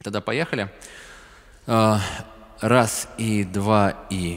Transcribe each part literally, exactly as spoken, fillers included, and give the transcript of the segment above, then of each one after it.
Тогда поехали. А, раз, и два, и...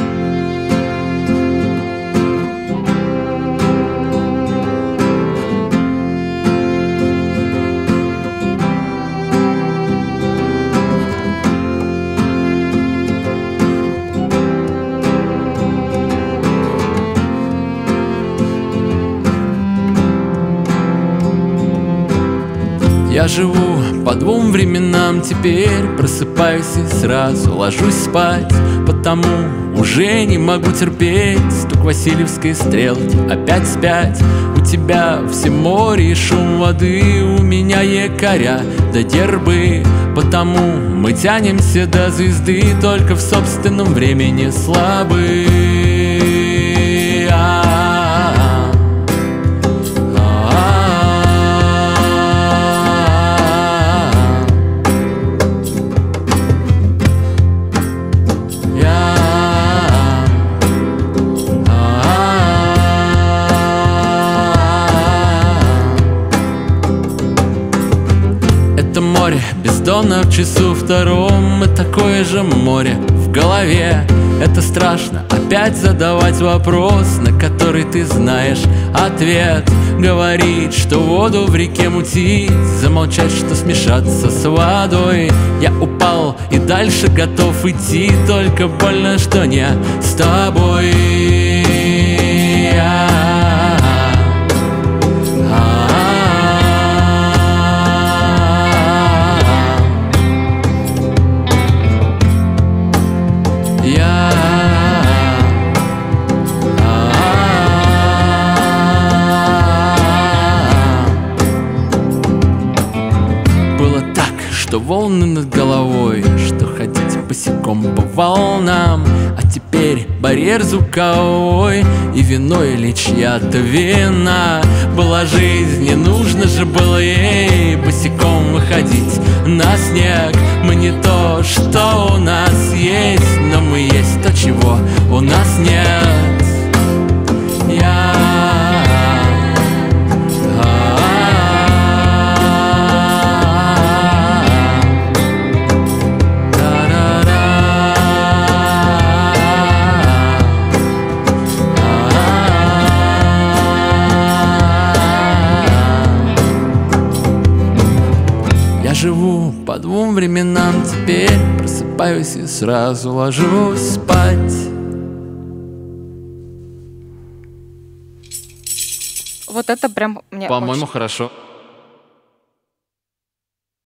Я живу по двум временам теперь, просыпаюсь и сразу ложусь спать, потому уже не могу терпеть стук Васильевской стрелки, опять спять. У тебя все море и шум воды, у меня якоря до дербы, потому мы тянемся до звезды, только в собственном времени слабы. Это море бездонно в часу втором, и такое же море в голове. Это страшно опять задавать вопрос, на который ты знаешь ответ. Говорить, что воду в реке мутить, замолчать, что смешаться с водой. Я упал и дальше готов идти, только больно, что не с тобой. Было так, что волны над головой, что ходить босиком по волнам. А теперь барьер звуковой, и вино или чья-то вина. Была жизнь, не нужно же было ей босиком выходить на снег. Мы не то, что у нас есть, но мы есть то, чего у нас нет. Я... Я живу по двум временам теперь, просыпаюсь и сразу ложусь спать. Вот это прям мне По-моему, очень... хорошо.